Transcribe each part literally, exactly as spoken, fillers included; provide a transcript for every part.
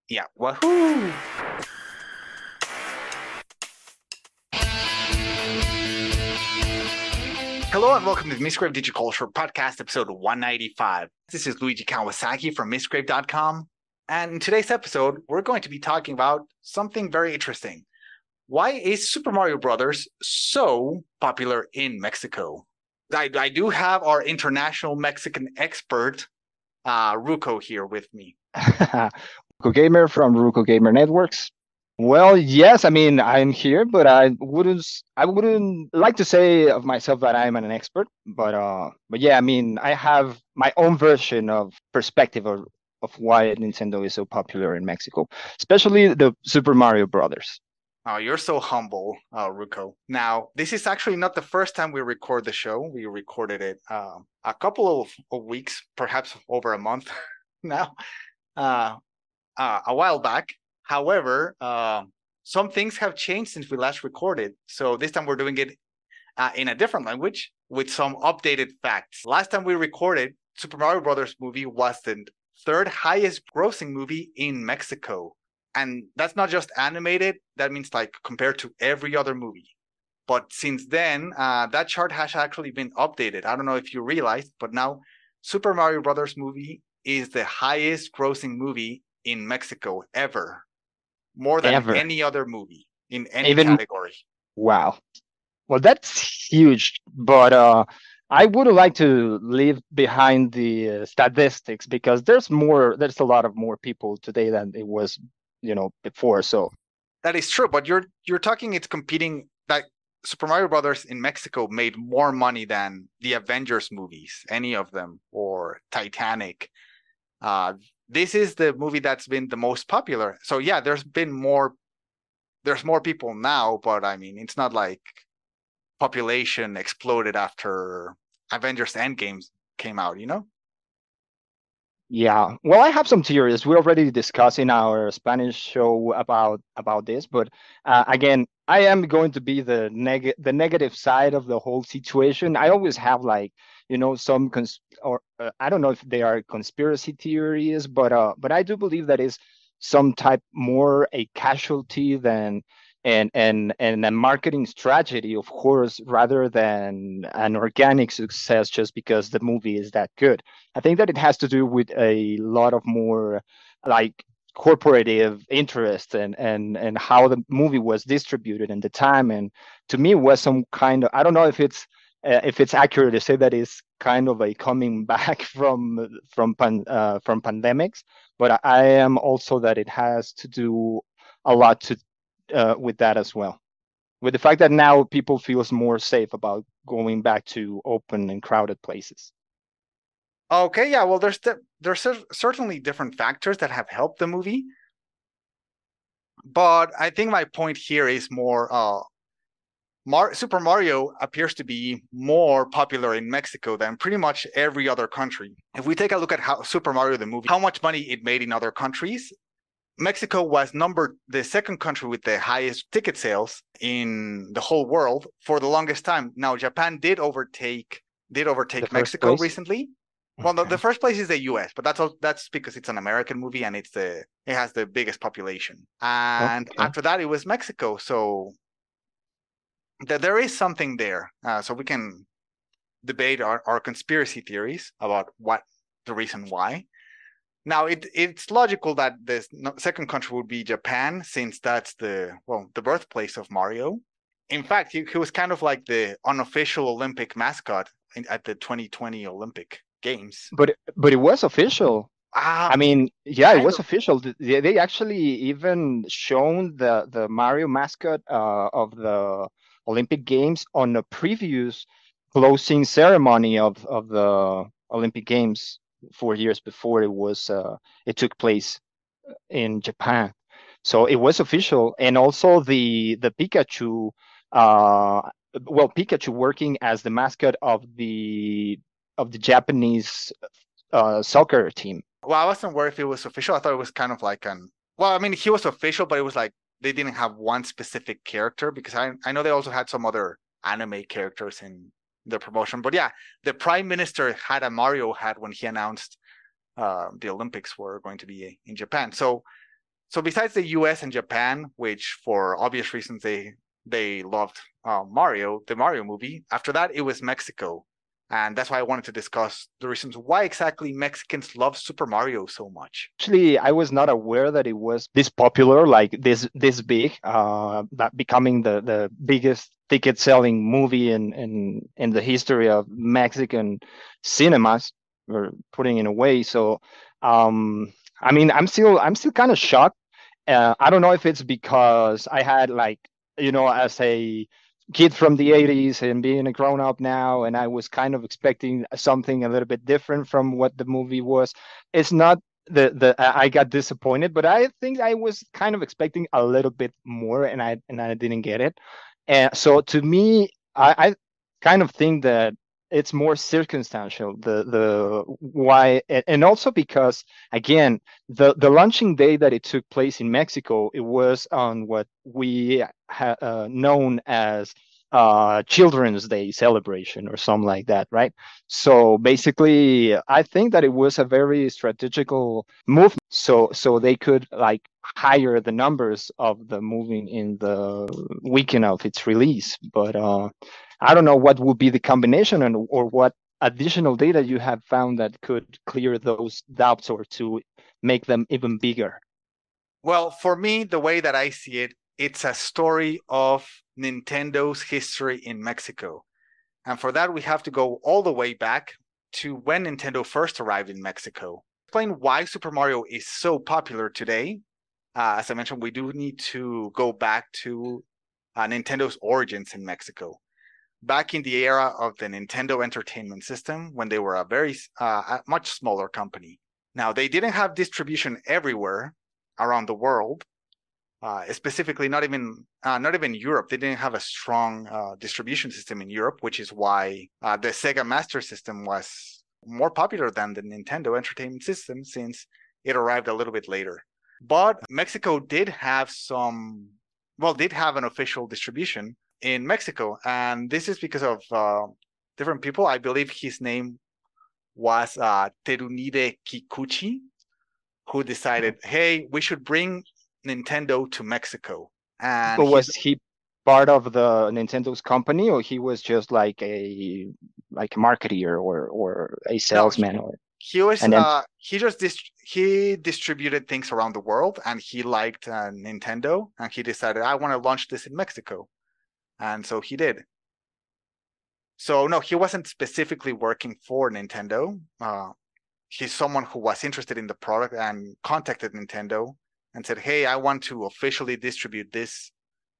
Yeah, wahoo! Hello and welcome to the Misgrave Digiculture Podcast, episode one ninety-five. This is Luigi Kawasaki from misgrave dot com. And in today's episode, we're going to be talking about something very interesting. Why is Super Mario Brothers so popular in Mexico? I, I do have our international Mexican expert, uh, Ruko, here with me. Ruko Gamer from Ruko Gamer Networks. Well, yes, I mean I'm here, but I wouldn't I wouldn't like to say of myself that I'm an expert, but uh but yeah, I mean I have my own version of perspective of, of why Nintendo is so popular in Mexico, especially the Super Mario Brothers. Oh, you're so humble, uh, Ruko. Now, this is actually not the first time we record the show. We recorded it um, a couple of, of weeks, perhaps over a month now, uh, uh, a while back. However, uh, some things have changed since we last recorded. So this time we're doing it uh, in a different language with some updated facts. Last time we recorded, Super Mario Brothers movie was the third highest grossing movie in Mexico. And that's not just animated, that means like compared to every other movie. But since then, uh, that chart has actually been updated. I don't know if you realized, but now Super Mario Brothers movie is the highest grossing movie in Mexico ever, more than Ever. any other movie in any Even category. wow. Well, that's huge, but uh, I would like to leave behind the uh, statistics because there's more, there's a lot of more people today than it was, you know, before. So That is true, but you're you're talking it's competing that Super Mario Brothers in Mexico made more money than the Avengers movies, any of them, or Titanic. Uh, this is the movie that's been the most popular. So yeah, there's been more there's more people now, but I mean it's not like population exploded after Avengers Endgames came out, you know? yeah, well, I have some theories. We already discussed in our Spanish show about about this, but uh, again, I am going to be the neg the negative side of the whole situation. I always have like, you know, some cons or uh, I don't know if they are conspiracy theories, but uh, but I do believe that is some type more a casualty than and and and a marketing strategy, of course, rather than an organic success just because the movie is that good. I think that it has to do with a lot of more like corporative interest and and and how the movie was distributed in the time. And to me, it was some kind of, I don't know if it's uh, if it's accurate to say that it's kind of a coming back from from pan, uh, from pandemics, but I, I am also that it has to do a lot to uh, with that as well. With the fact that now people feels more safe about going back to open and crowded places. Okay, yeah, well there's there's certainly different factors that have helped the movie, but I think my point here is more uh Mar- Super Mario appears to be more popular in Mexico than pretty much every other country. If we take a look at how Super Mario the movie, how much money it made in other countries, Mexico was number the second country with the highest ticket sales in the whole world for the longest time. Now Japan did overtake did The overtake first Mexico place. recently. Well, the, the Okay. first place is the U S, but that's all, that's because it's an American movie and it's the it has the biggest population. And Okay. after that, it was Mexico. So th- there is something there. Uh, so we can debate our, our conspiracy theories about what the reason why. Now, it it's logical that the second country would be Japan, since that's the well the birthplace of Mario. In fact, he, he was kind of like the unofficial Olympic mascot in, at the twenty twenty Olympic Games. But but it was official. I Ah, mean, yeah, it kind was of. official. Th- They, they actually even shown the the Mario mascot uh, of the Olympic Games on a previous closing ceremony of of the Olympic Games four years before it was uh, it took place in Japan. So it was official, and also the the Pikachu, uh, well, Pikachu working as the mascot of the of the Japanese uh, soccer team. Well, I wasn't worried if it was official. I thought it was kind of like an. Well, I mean, he was official, but it was like they didn't have one specific character because I I know they also had some other anime characters in the promotion. But yeah, the prime minister had a Mario hat when he announced uh, the Olympics were going to be in Japan. So So besides the U S and Japan, which for obvious reasons they they loved uh, Mario, the Mario movie, after that it was Mexico. And that's why I wanted to discuss the reasons why exactly Mexicans love Super Mario so much. Actually, I was not aware that it was this popular, like this this big, uh, that becoming the the biggest ticket selling movie in in in the history of Mexican cinemas, or putting in a way. So, um, I mean, I'm still I'm still kind of shocked. Uh, I don't know if it's because I had like, you know, as a kid from the eighties and being a grown up now, and I was kind of expecting something a little bit different from what the movie was. It's not the the I I got disappointed, but I think I was kind of expecting a little bit more, and I and I didn't get it. And so to me, I, I kind of think that it's more circumstantial, the the why, and and also because again, the the launching day that it took place in Mexico, it was on what we ha uh, known as uh Children's Day celebration or something like that, right? So basically, I think that it was a very strategical move, so so they could like higher the numbers of the movie in the weekend of its release. But uh I don't know what would be the combination, and or what additional data you have found that could clear those doubts or to make them even bigger. Well, for me, the way that I see it, it's a story of Nintendo's history in Mexico. And for that, we have to go all the way back to when Nintendo first arrived in Mexico. Explain why Super Mario is so popular today. Uh, as I mentioned, we do need to go back to uh, Nintendo's origins in Mexico. Back in the era of the Nintendo Entertainment System, when they were a very uh, a much smaller company. Now, they didn't have distribution everywhere around the world. Uh, specifically, not even uh, not even Europe. They didn't have a strong uh, distribution system in Europe, which is why uh, the Sega Master System was more popular than the Nintendo Entertainment System, since it arrived a little bit later. But Mexico did have some, well, did have an official distribution in Mexico, and this is because of uh, different people. I believe his name was uh, Terunide Kikuchi, who decided, hey, we should bring Nintendo to Mexico. And But he's was he part of the Nintendo's company, or he was just like a like a marketeer or or a no, he, salesman, or he was and then uh he just dist- he distributed things around the world, and he liked uh, Nintendo, and he decided I want to launch this in Mexico, and so he did. So no, he wasn't specifically working for Nintendo. Uh, he's someone who was interested in the product and contacted Nintendo and said, "Hey, I want to officially distribute this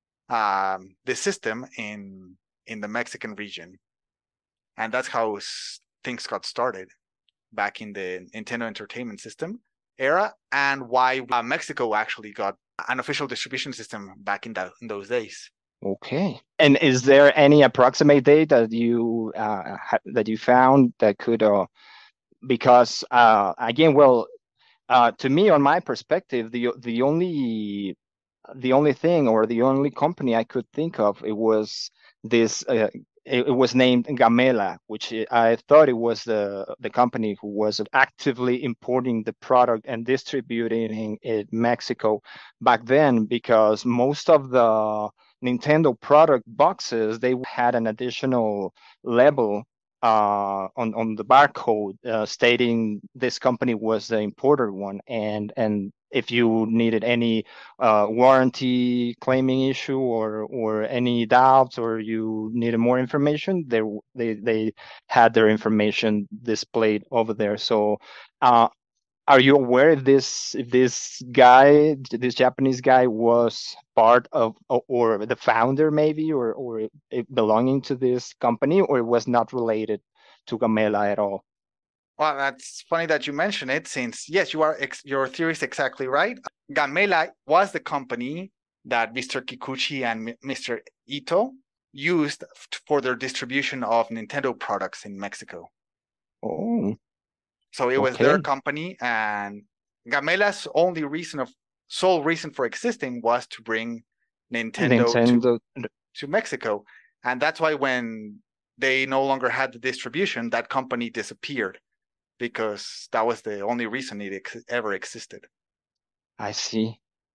um, this system in in the Mexican region," and that's how things got started back in the Nintendo Entertainment System era, and why uh, Mexico actually got an official distribution system back in that in those days. okay. And is there any approximate date that you uh, ha that you found that could uh, because uh, again, well, uh, to me, on my perspective, the the only the only thing or the only company I could think of, it was this. Uh, it, it was named Gamela, which I thought it was the the company who was actively importing the product and distributing it in Mexico back then, because most of the Nintendo product boxes, they had an additional label uh, on on the barcode uh, stating this company was the importer one, and and if you needed any uh, warranty claiming issue, or or any doubts, or you needed more information, they they they had their information displayed over there. So uh, are you aware if this if this guy, this Japanese guy, was part of, or, or the founder maybe, or or it belonging to this company, or it was not related to Gamela at all? Well, that's funny that you mention it, since yes, you are ex- your theory is exactly right. Gamela was the company that Mister Kikuchi and Mister Ito used for their distribution of Nintendo products in Mexico. Oh, So it was their okay. company, and Gamela's only reason of sole reason for existing was to bring Nintendo to Nintendo. to Mexico, and that's why when they no longer had the distribution, that company disappeared, because that was the only reason it ex- ever existed. I see.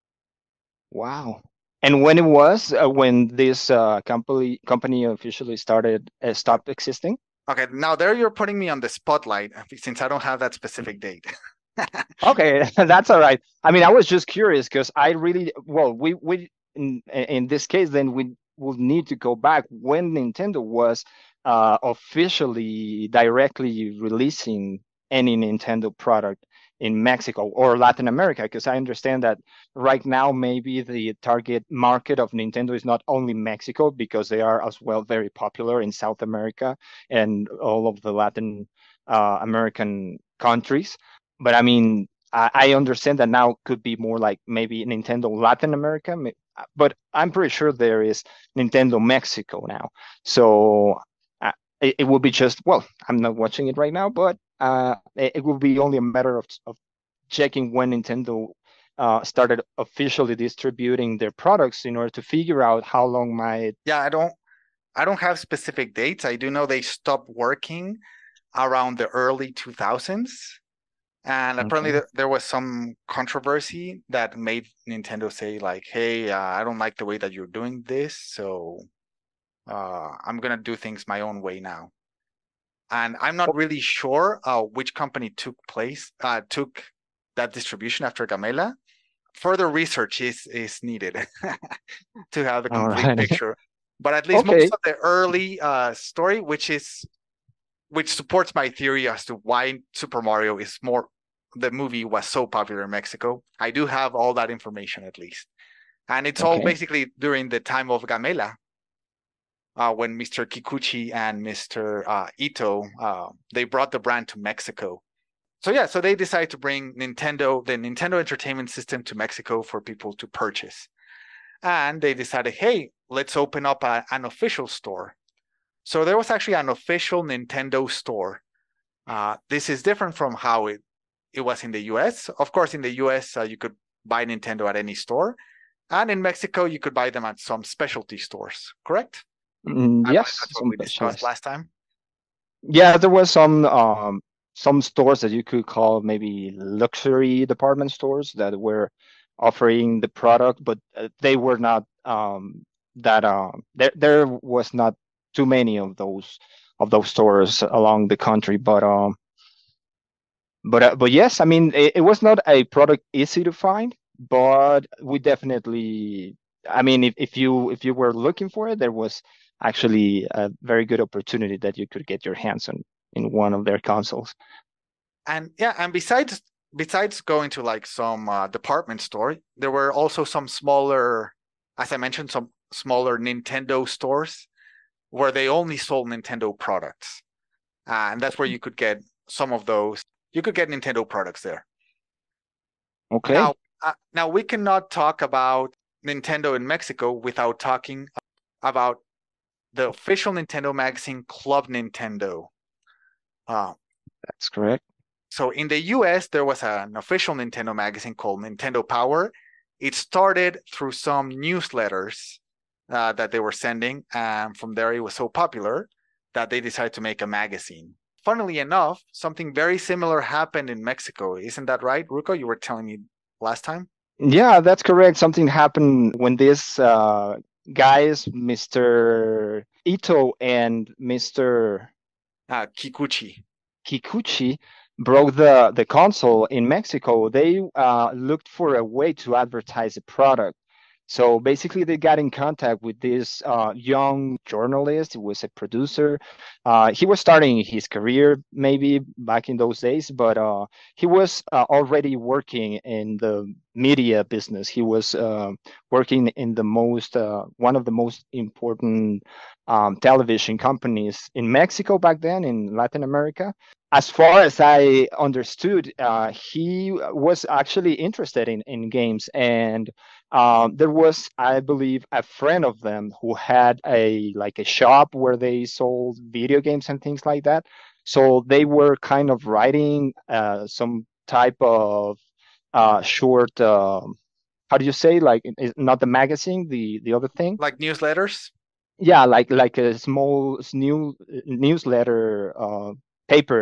Wow. And when it was uh, when this uh, company company officially started uh, Uh, stopped existing? Okay, now there you're putting me on the spotlight uh, since I don't have that specific date. Okay, that's all right. I mean, I was just curious because I really, well, we we in in this case, then we will need to go back when Nintendo was uh, officially directly releasing any Nintendo product in Mexico or Latin America, because I understand that right now maybe the target market of Nintendo is not only Mexico, because they are as well very popular in South America and all of the Latin uh, American countries. But I mean, I, I understand that now could be more like maybe Nintendo Latin America, may- but I'm pretty sure there is Nintendo Mexico now. So uh, it, it will be just, well, I'm not watching it right now, but uh, it, it will be only a matter of, of checking when Nintendo uh, started officially distributing their products in order to figure out how long my. Yeah, I don't I don't have specific dates. I do know they stopped working around the early two thousands. And apparently Okay. there, there was some controversy that made Nintendo say like, "Hey, uh, I don't like the way that you're doing this, so uh, I'm gonna do things my own way now." And I'm not really sure uh, which company took place uh, took that distribution after Gamela. Further research is is needed to have the All complete right. picture. But at least most Okay. of the early uh, story, which is which supports my theory as to why Super Mario is more the movie was so popular in Mexico. I do have all that information at least. And it's all Okay. basically during the time of Gamela, uh, when Mister Kikuchi and Mister Uh, Ito uh, they brought the brand to Mexico. So yeah, so they decided to bring Nintendo, the Nintendo Entertainment System, to Mexico for people to purchase. And they decided, hey, let's open up a, an official store. So there was actually an official Nintendo store. Uh, this is different from how it, it was in the U S. Of course, in the U S, uh, you could buy Nintendo at any store. And in Mexico, you could buy them at some specialty stores, correct? Mm, I believe yes, that's what some we discussed specialized. last time. Yeah, there was some um some stores that you could call maybe luxury department stores that were offering the product, but uh, they were not um that um there there was not too many of those of those stores along the country, but um but uh, but yes, I mean it, it was not a product easy to find, but we definitely, I mean if, if you if you were looking for it, there was actually a very good opportunity that you could get your hands on in one of their consoles. And yeah, and besides besides going to like some uh, department store, there were also some smaller, as I mentioned, some smaller Nintendo stores where they only sold Nintendo products. Uh, and that's where you could get some of those. You could get Nintendo products there. Now, Okay, uh, now we cannot talk about Nintendo in Mexico without talking about the official Nintendo magazine, Club Nintendo. Uh, that's correct. so in the U S, there was an official Nintendo magazine called Nintendo Power. It started through some newsletters uh, that they were sending, and from there it was so popular that they decided to make a magazine. Funnily enough, something very similar happened in Mexico. Isn't that right, Ruko? You were telling me last time. Yeah, that's correct. Something happened when these uh, guys, mister Ito and mister Uh, Kikuchi. Kikuchi, broke the, the console in Mexico. They uh, looked for a way to advertise the product. So basically, they got in contact with this uh, young journalist. He was a producer. Uh, he was starting his career maybe back in those days, but uh, he was uh, already working in the media business. He was uh, working in the most uh, one of the most important um, television companies in Mexico back then, in Latin America. As far as I understood, uh, he was actually interested in, in games. And um, there was, I believe, a friend of them who had a like a shop where they sold video games and things like that. So they were kind of writing uh, some type of uh, short. Um how do you say, like, is not the magazine, the the other thing? Like newsletters? Yeah, like like a small new newsletter uh, paper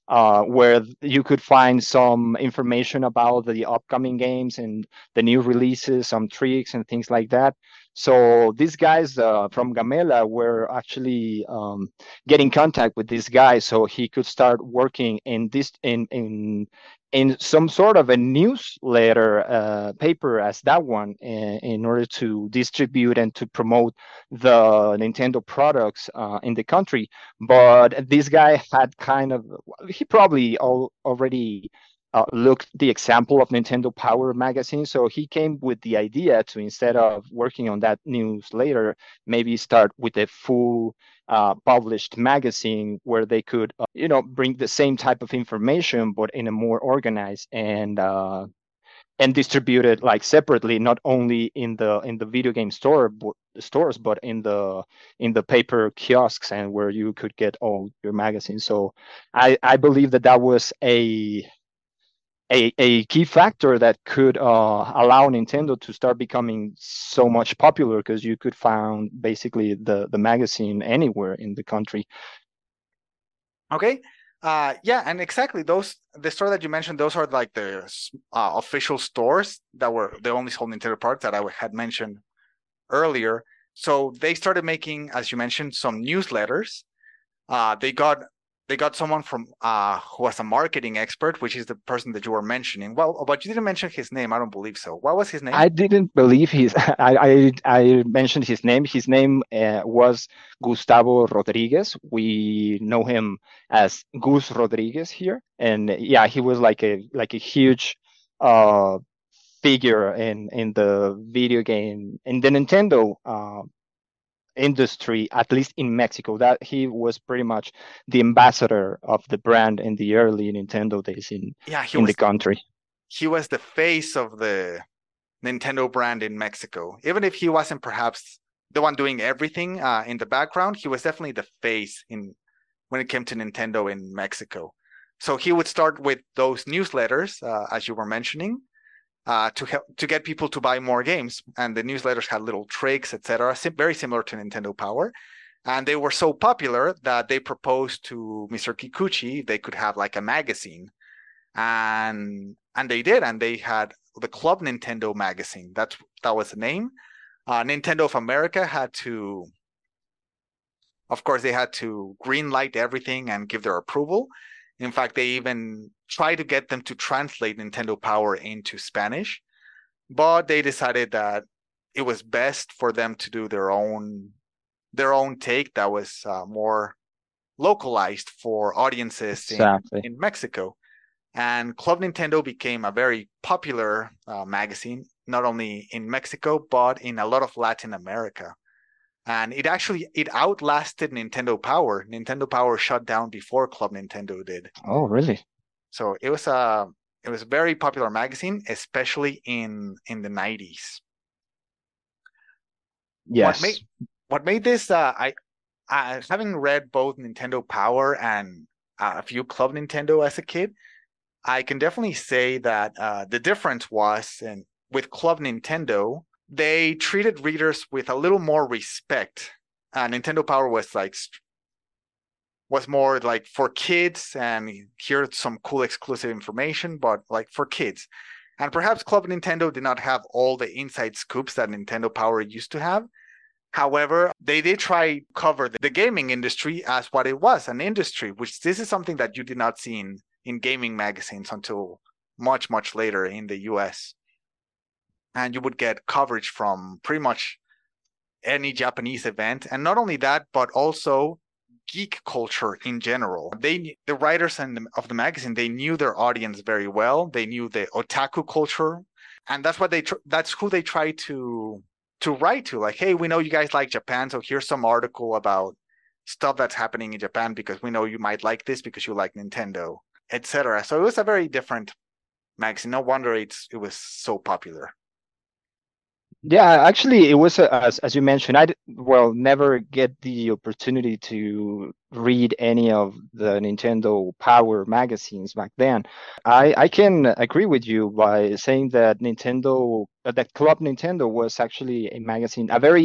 uh, where you could find some information about the upcoming games and the new releases, some tricks and things like that. So these guys uh, from Gamela were actually um, get in contact with this guy so he could start working in this in in in some sort of a newsletter uh, paper as that one in, in order to distribute and to promote the Nintendo products uh, in the country. But this guy had kind of he probably al- already uh, looked the example of Nintendo Power magazine, so he came with the idea to, instead of working on that newsletter, maybe start with a full uh, published magazine where they could, uh, you know, bring the same type of information, but in a more organized and uh, and distribute it like separately, not only in the in the video game store but, stores, but in the in the paper kiosks and where you could get all your magazines. So I I believe that that was a a, a key factor that could uh, allow Nintendo to start becoming so much popular, because you could find basically the the magazine anywhere in the country. Okay. Uh, yeah, and exactly those the store that you mentioned, those are like the uh, official stores that were they only sold Nintendo products that I had mentioned earlier. So they started making, as you mentioned, some newsletters. Uh, they got they got someone from uh, who was a marketing expert, which is the person that you were mentioning. Well, but you didn't mention his name. I don't believe so. What was his name? I didn't believe his. I I, I mentioned his name. His name uh, was Gustavo Rodriguez. We know him as Gus Rodriguez here, and yeah, he was like a like a huge uh figure in in the video game in the Nintendo uh, industry, at least in Mexico. That he was pretty much the ambassador of the brand in the early Nintendo days in Yeah, he in the was country. he was the face of the Nintendo brand in Mexico. Even if he wasn't perhaps the one doing everything uh, in the background, he was definitely the face in when it came to Nintendo in Mexico. So he would start with those newsletters, uh, as you were mentioning, uh, to help to get people to buy more games. And the newsletters had little tricks, et cetera, sim- very similar to Nintendo Power. And they were so popular that they proposed to Mister Kikuchi they could have like a magazine, and and they did, and they had the Club Nintendo magazine. That's that was the name. Uh, Nintendo of America had to, of course, they had to green light everything and give their approval. In fact, they even tried to get them to translate Nintendo Power into Spanish, but they decided that it was best for them to do their own their own take that was uh, more localized for audiences in Exactly. in Mexico. And Club Nintendo became a very popular uh, magazine, not only in Mexico but in a lot of Latin America. And it actually it outlasted Nintendo Power. Nintendo Power shut down before Club Nintendo did. Oh, really? So it was a it was a very popular magazine, especially in in the nineties. What made Yes. what made this uh, I, I having read both Nintendo Power and uh, a few Club Nintendo as a kid, I can definitely say that uh, the difference was, and with Club Nintendo, they treated readers with a little more respect. Uh, Nintendo Power was like was more like for kids, and here's some cool exclusive information, but like for kids. And perhaps Club Nintendo did not have all the inside scoops that Nintendo Power used to have. However, they did try to cover the gaming industry as what it was, an industry, which this is something that you did not see in, in gaming magazines until much, much later in the U S. And you would get coverage from pretty much any Japanese event. And not only that, but also geek culture in general. They the writers and the, of the magazine, they knew their audience very well. They knew the otaku culture, and that's what they tr- that's who they try to to write to. Like, hey, we know you guys like Japan, so here's some article about stuff that's happening in Japan because we know you might like this because you like Nintendo, et cetera. So it was a very different magazine. No wonder it's it was so popular. Yeah, actually, it was a, as as you mentioned. I d- well never get the opportunity to read any of the Nintendo Power magazines back then. I I can agree with you by saying that Nintendo, uh, that Club Nintendo was actually a magazine, a very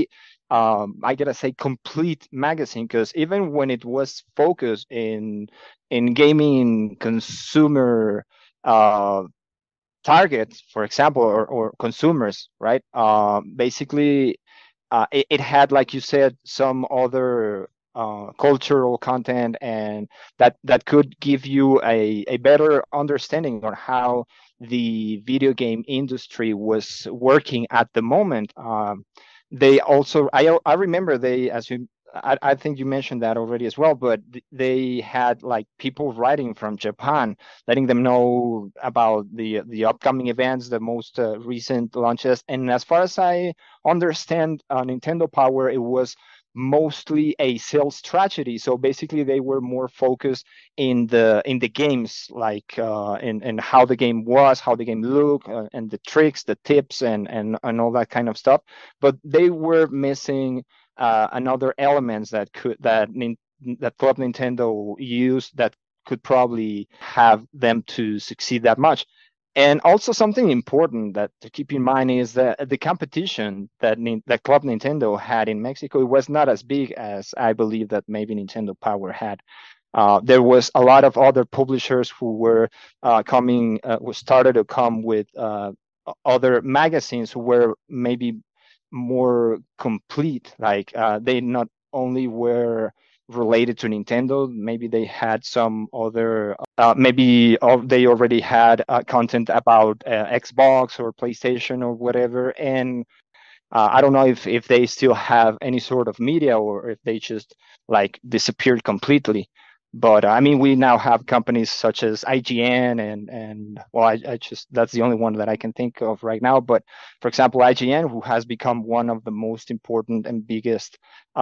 um, I gotta say, complete magazine, because even when it was focused in in gaming consumer uh, targets, for example, or, or consumers, right? Um, basically, uh, it, it had, like you said, some other uh, cultural content, and that that could give you a, a better understanding on how the video game industry was working at the moment. Um, they also, I I remember they, as you, I, I think you mentioned that already as well, but they had like people writing from Japan, letting them know about the the upcoming events, the most uh, recent launches. And as far as I understand, uh, Nintendo Power, it was mostly a sales strategy. So basically, they were more focused in the in the games, like uh, in in how the game was, how the game looked, uh, and the tricks, the tips, and and and all that kind of stuff. But they were missing uh, another elements that could that that Club Nintendo used, that could probably have them to succeed that much. And also something important that to keep in mind is that the competition that that Club Nintendo had in Mexico, it was not as big as I believe that maybe Nintendo Power had. Uh, there was a lot of other publishers who were uh, coming, uh, who started to come with uh, other magazines who were maybe more complete. Like uh, they not only were related to Nintendo, maybe they had some other, uh, maybe they already had uh, content about uh, Xbox or PlayStation or whatever. And uh, I don't know if if they still have any sort of media, or if they just like disappeared completely. But I mean, we now have companies such as I G N, and and well, I, I just that's the only one that I can think of right now. But for example, I G N, who has become one of the most important and biggest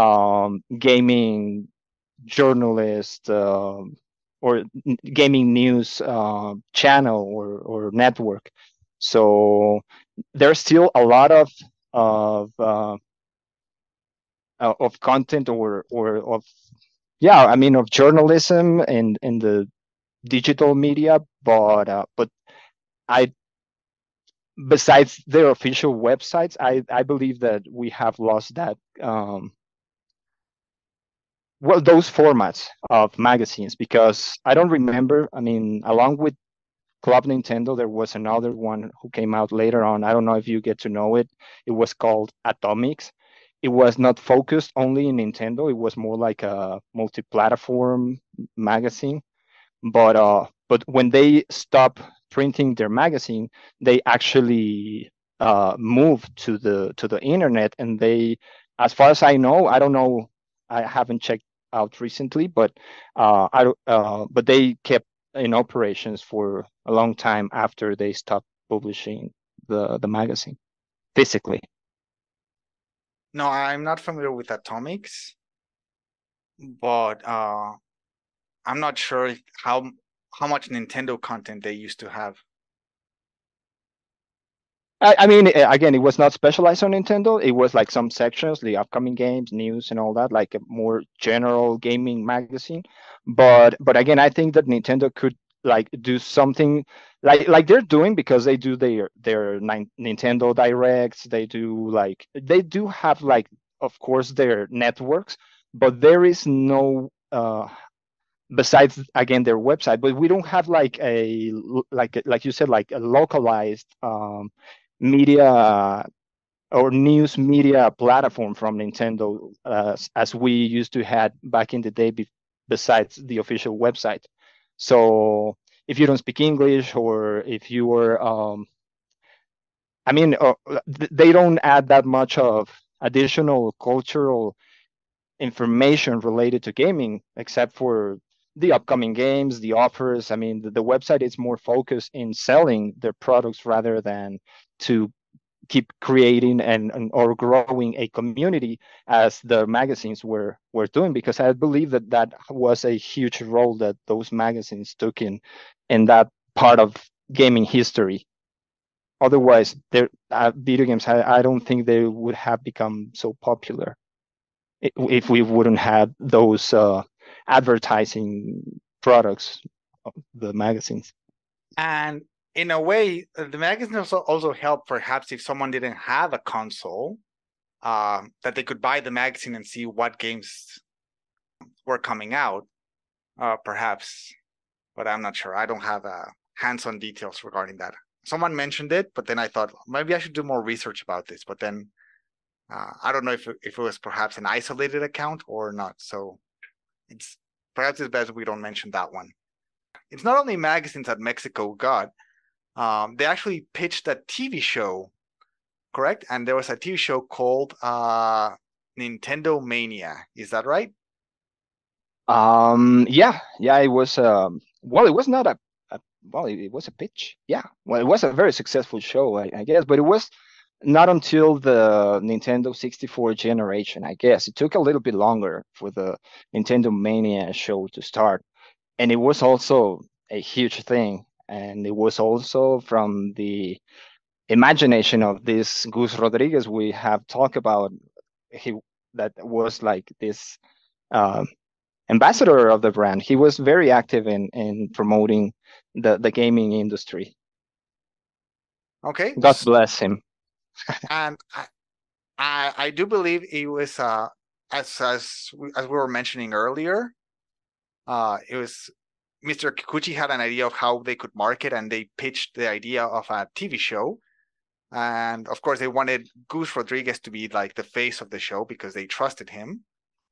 um, gaming journalist, uh, or gaming news uh, channel, or or network. So there's still a lot of of uh, uh, of content, or or of, yeah, I mean, of journalism in in the digital media. But uh, but I, besides their official websites, I I believe that we have lost that, um, well, those formats of magazines, because I don't remember. I mean, along with Club Nintendo, there was another one who came out later on. I don't know if you get to know it. It was called Atomics. It was not focused only in Nintendo. It was more like a multi-platform magazine. But uh, but when they stopped printing their magazine, they actually uh, moved to the to the internet, and they, as far as I know, I don't know, I haven't checked out recently, but uh, I don't- uh, but they kept in operations for a long time after they stopped publishing the the magazine physically. No, I'm not familiar with Atomics, but uh, I'm not sure if- how how much Nintendo content they used to have. I, I mean, uh, again, it was not specialized on Nintendo. It was like some sections, the upcoming games, news, and all that, like a more general gaming magazine. But but again, I think that Nintendo could like do something like like they're doing, because they do their their Nin- Nintendo Directs. They do like they do have like, of course, their networks, but there is no uh besides, again, their website. But we don't have like a like like you said, like a localized um media or news media platform from Nintendo, uh, as we used to had back in the day, be- besides the official website. So if you don't speak English, or if you were, um, I mean, uh, they don't add that much of additional cultural information related to gaming, except for the upcoming games, the offers. I mean, the, the website is more focused in selling their products rather than to keep creating and, and or growing a community, as the magazines were were doing, because I believe that that was a huge role that those magazines took in in that part of gaming history. Otherwise, their uh, video games, I, I don't think they would have become so popular if we wouldn't have those uh, advertising products, the magazines. And in a way, uh, the magazine also also helped perhaps if someone didn't have a console. uh, that they could buy the magazine and see what games were coming out, uh, perhaps, but I'm not sure. I don't have uh, hands-on details regarding that. Someone mentioned it, but then I thought maybe I should do more research about this. But then uh, I don't know if it, if it was perhaps an isolated account or not. So it's perhaps it's best we don't mention that one. It's not only magazines that Mexico got. Um, they actually pitched a T V show, correct? And there was a T V show called uh, Nintendo Mania. Is that right? Um, yeah, yeah, it was um well, it was not a, a well, it, it was a pitch. Yeah. Well, it was a very successful show, I, I guess, but it was not until the Nintendo sixty-four generation, I guess. It took a little bit longer for the Nintendo Mania show to start. And it was also a huge thing. And it was also from the imagination of this Gus Rodriguez we have talked about. He that was like this um ambassador of the brand. He was very active in in promoting the the gaming industry. Okay. God bless him. And I, I, I do believe it was uh, as as we, as we were mentioning earlier. Uh, it was Mister Kikuchi had an idea of how they could market, and they pitched the idea of a T V show. And of course, they wanted Gus Rodriguez to be like the face of the show because they trusted him.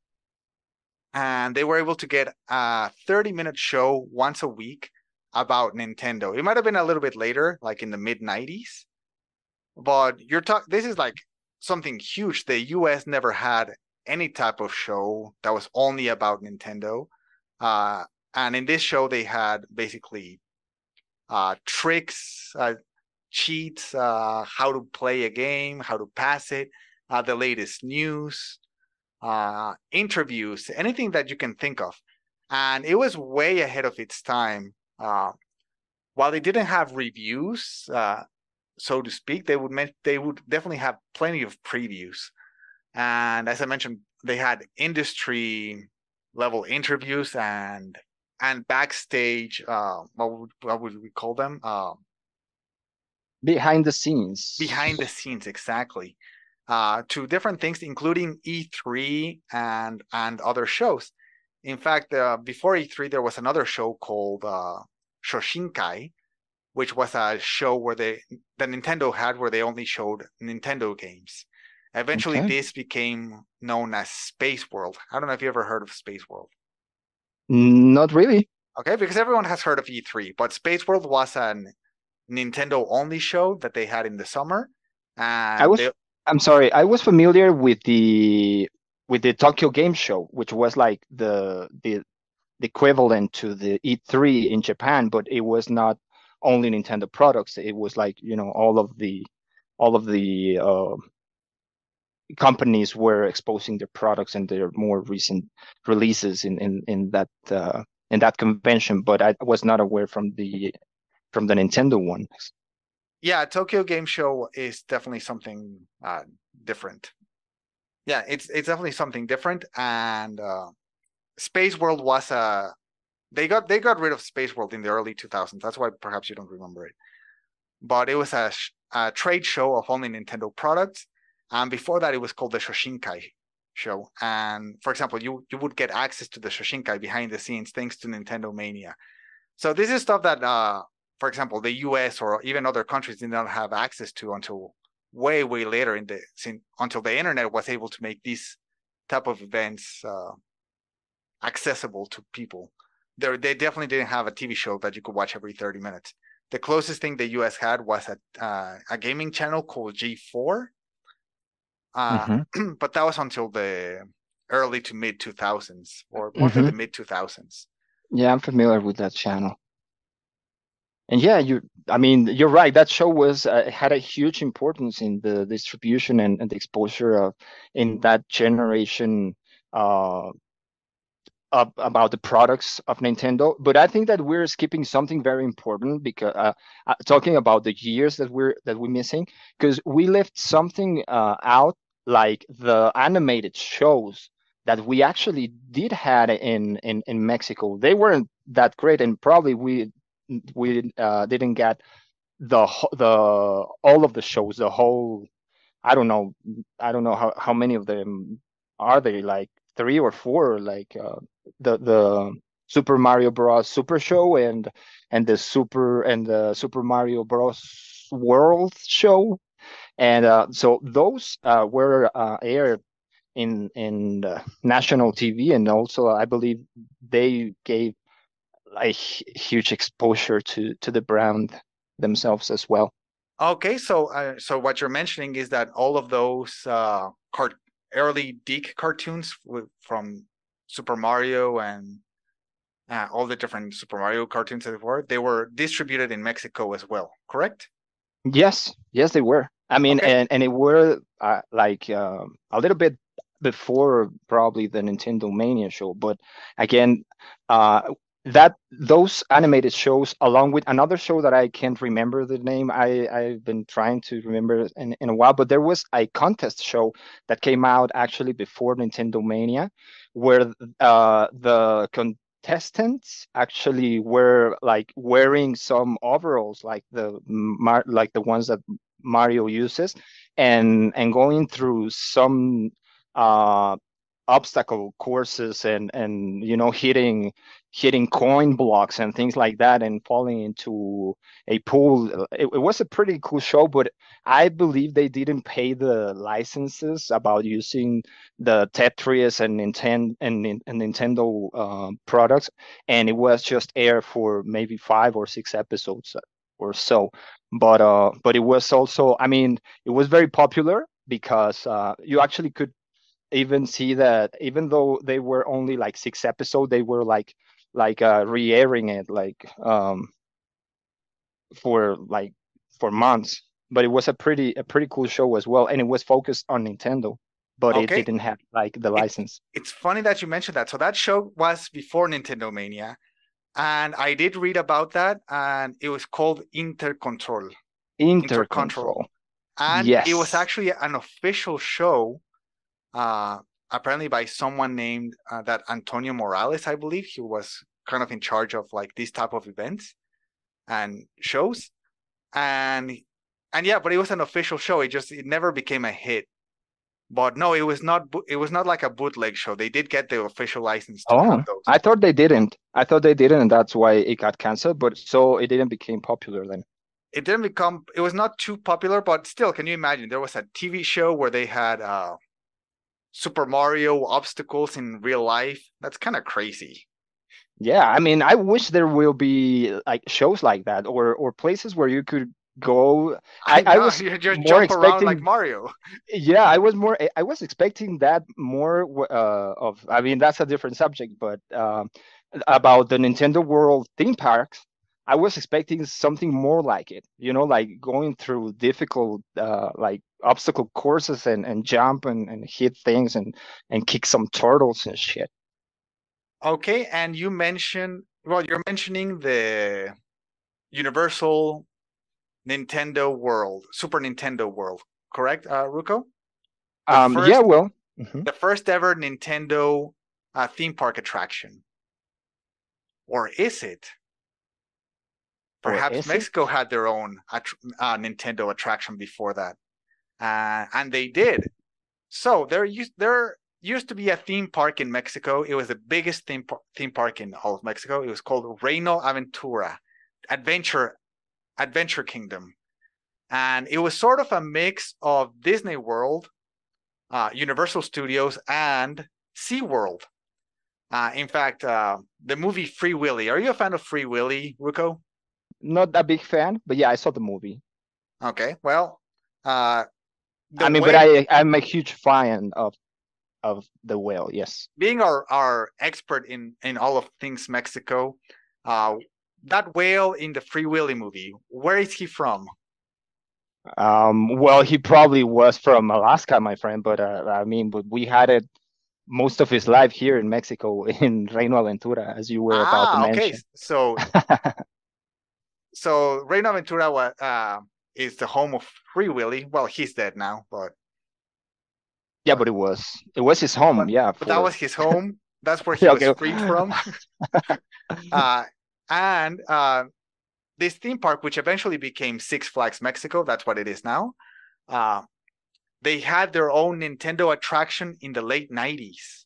And they were able to get a thirty minute show once a week about Nintendo. It might have been a little bit later, like in the mid nineties, but you're talking, this is like something huge. The U S never had any type of show that was only about Nintendo. Uh, and in this show, they had basically uh, tricks, uh, cheats, uh, how to play a game, how to pass it, uh, the latest news, uh, interviews, anything that you can think of. And it was way ahead of its time. Uh, while they didn't have reviews, uh, so to speak, they would they would definitely have plenty of previews. And as I mentioned, they had industry level interviews and and backstage. Uh, what would what would we call them? Uh, Behind the scenes. behind the scenes, exactly. Uh, to different things, including E three and and other shows. In fact, uh, before E three, there was another show called uh, Shoshinkai, which was a show where they the Nintendo had where they only showed Nintendo games. Eventually, Okay. this became known as Space World. I don't know if you ever heard of Space World. Not really. Okay, because everyone has heard of E three, but Space World was an Nintendo only show that they had in the summer, I and was they I'm sorry, I was familiar with the with the Tokyo Game Show, which was like the the, the equivalent to the E three in Japan, but it was not only Nintendo products. It was like, you know, all of the all of the uh, companies were exposing their products and their more recent releases in in in that uh, in that convention. But I was not aware from the from the Nintendo one. yeah, Tokyo Game Show is definitely something uh, different. Yeah, it's it's definitely something different, and uh, Space World was a they got they got rid of Space World in the early two thousands. That's why perhaps you don't remember it. But it was a, a trade show of only Nintendo products, and before that, it was called the Shoshinkai show. And for example, you you would get access to the Shoshinkai behind the scenes thanks to Nintendo Mania. So this is stuff that, uh, for example, the U S or even other countries did not have access to until way way later in the until the internet was able to make these type of events uh, accessible to people. They they definitely didn't have a T V show that you could watch every thirty minutes. The closest thing the U S had was a uh, a gaming channel called G four, uh, Mm-hmm. but that was until the early to mid two thousands, or mostly the Mm-hmm. mid two thousands. Yeah, I'm familiar with that channel. And yeah, you I mean, you're right. That show was uh, had a huge importance in the distribution and, and the exposure of in that generation uh up about the products of Nintendo. But I think that we're skipping something very important because uh, uh, talking about the years that we're that we're missing, because we left something uh, out, like the animated shows that we actually did had in in in Mexico. They weren't that great, and probably we we uh, didn't get the the all of the shows, the whole I don't know, I don't know how how many of them are they, like three or four, like uh, the the Super Mario Bros. Super Show and and the Super and the Super Mario Bros. World Show. And uh, so those uh, were uh, aired in in uh, national T V, and also I believe they gave a huge exposure to to the brand themselves as well. Okay, so uh, so what you're mentioning is that all of those uh, cart early Deke cartoons with, from Super Mario and uh, all the different Super Mario cartoons that were, they were distributed in Mexico as well, correct? Yes, yes, they were. I mean, Okay. and and it were uh, like um, a little bit before probably the Nintendo Mania show, but again, uh, that those animated shows, along with another show that I can't remember the name, I I've been trying to remember in in a while, but there was a contest show that came out actually before Nintendo Mania, where uh the con contestants actually were like wearing some overalls like the Mar like the ones that Mario uses, and and going through some uh obstacle courses, and and you know hitting hitting coin blocks and things like that, and falling into a pool. It, it was a pretty cool show, but I believe they didn't pay the licenses about using the Tetris and Nintendo and, and Nintendo uh, products, and it was just aired for maybe five or six episodes or so. But uh, but it was also, I mean, it was very popular because uh, you actually could even see that even though they were only like six episodes, they were like like uh, re-airing it like um for like for months. But it was a pretty a pretty cool show as well, and it was focused on Nintendo, but it Okay. didn't have like the It's license. it's funny that you mentioned that. So that show was before Nintendo Mania, and I did read about that, and it was called Intercontrol. Intercontrol. Intercontrol. And it was Yes. actually an official show, uh, apparently by someone named uh, that Antonio Morales, I believe. He was kind of in charge of like these type of events and shows. And and yeah, but it was an official show. It just it never became a hit. But no, it was not. It was not like a bootleg show. They did get the official license to have Oh, those. I thought they didn't. I thought they didn't, and that's why it got canceled. But so it didn't become popular then. It didn't become. It was not too popular, but still, can you imagine? There was a T V show where they had uh, Super Mario obstacles in real life. That's kind of crazy. Yeah, I mean, I wish there will be like shows like that, or or places where you could go. I I I know was you just more jump around like expecting, Mario. yeah, I was more I was expecting that more uh of, I mean, that's a different subject, but um about the Nintendo World theme parks, I was expecting something more like it, you know, like going through difficult uh like obstacle courses, and and jump and and hit things, and and kick some turtles and shit. Okay, and you mentioned. Well, you're mentioning the Universal Nintendo World, Super Nintendo World, correct, uh, Ruko? The Um, yeah, first, well. Mhm. the first ever Nintendo uh, theme park attraction, or is it? Or Perhaps is it? Mexico had their own uh, Nintendo attraction before that, uh, and they did. So there used there used to be a theme park in Mexico. It was the biggest theme par- theme park in all of Mexico. It was called Reino Aventura, Adventure Adventure Kingdom, and it was sort of a mix of Disney World, uh, Universal Studios, and SeaWorld. Uh, in fact, uh, the movie Free Willy. Are you a fan of Free Willy, Ruko? Not a big fan, but yeah, I saw the movie. Okay, well, uh, the I mean, but way I I'm a huge fan of of the whale. Yes. being our our expert in in all of things Mexico, uh, that whale in the Free Willy movie, where is he from? Um. Well, he probably was from Alaska, my friend, but uh, I mean, but we had it most of his life here in Mexico in Reino Aventura, as you were about to Ah, okay. mention. So so Reino Aventura uh, is the home of Free Willy. Well, he's dead now, but Yeah, but but it was it was his home. but Yeah, but that for was his home. That's where he yeah. was Okay. freed from. uh, and uh, this theme park, which eventually became Six Flags Mexico, that's what it is now. Uh, they had their own Nintendo attraction in the late nineties.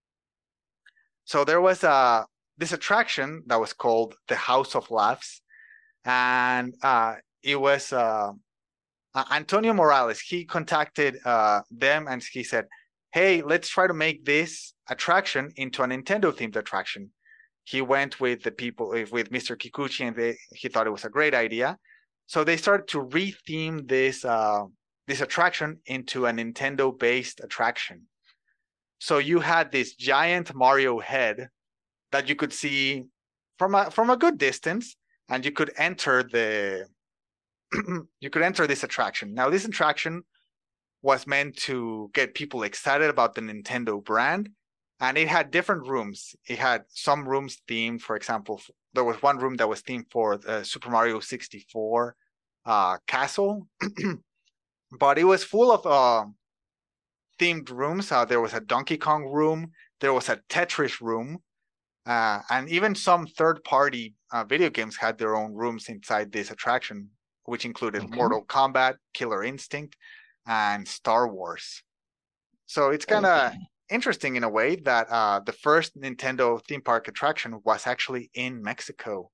So there was a this attraction that was called the House of Laughs, and uh, it was uh, uh, Antonio Morales. He contacted uh, them and he said, "Hey, let's try to make this attraction into a Nintendo themed attraction." He went with the people with Mister Kikuchi, and they, he thought it was a great idea. So they started to re-theme this uh, this attraction into a Nintendo-based attraction. So you had this giant Mario head that you could see from a from a good distance, and you could enter the you could enter this attraction. Now, this attraction was meant to get people excited about the Nintendo brand, and it had different rooms. It had some rooms themed, for example, there was one room that was themed for the Super Mario sixty-four uh, castle, but it was full of uh, themed rooms. Uh, there was a Donkey Kong room, there was a Tetris room, uh, and even some third-party uh, video games had their own rooms inside this attraction, which included okay. Mortal Kombat, Killer Instinct, and Star Wars. So it's kind of okay. interesting in a way that uh, the first Nintendo theme park attraction was actually in Mexico.